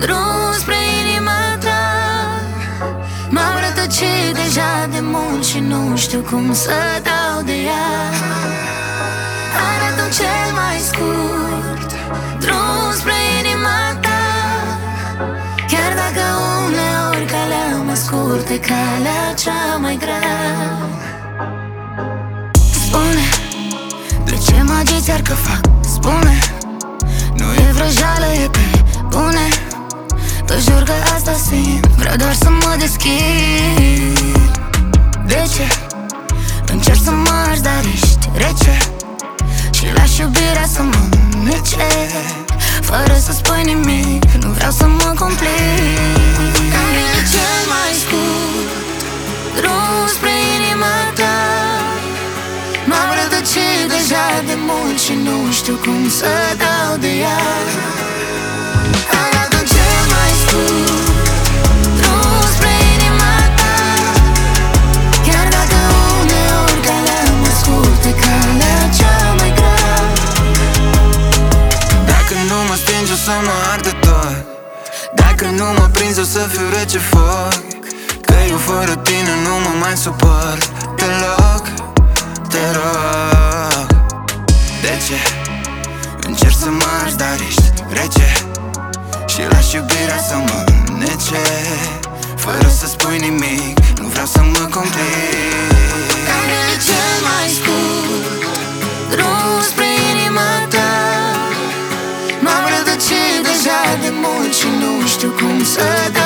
drum spre inima ta. M-am rătăcit deja de mult și nu știu cum să dau de ea. Arată cel mai scurt drum spre inima ta, chiar dacă uneori calea mai scurtă e calea cea mai grea. Spune, de ce magii ți-ar că fac? Spune, nu e vrăjeală, e pe bune. Te jur că asta simt, vreau doar să mă deschid. De ce? Încerc să mă arzi, dar ești rece și lași iubirea să mă nece, fără să spui nimic, nu vreau să mă complic. Care e cel mai scurt drum spre inima ta? M-am rătăcit deja de mult și nu știu cum să dau de ea. Arată cel mai scurt drum spre inima ta, chiar dacă uneori calea mai scurtă e calea cea mai grea. Dacă nu mă stingi o să mă arde tot, dacă nu mă prinzi o să fiu rece foc, că eu fără tine nu mă mai suport deloc. Te rog, de ce? Încerc să mă arzi, dar ești rece și lași iubirea să mă nece, fără să spui nimic, nu vreau să mă complic. Care e cel mai scurt drum spre inima ta? M-am rătăcit deja de mult și nu știu cum să dau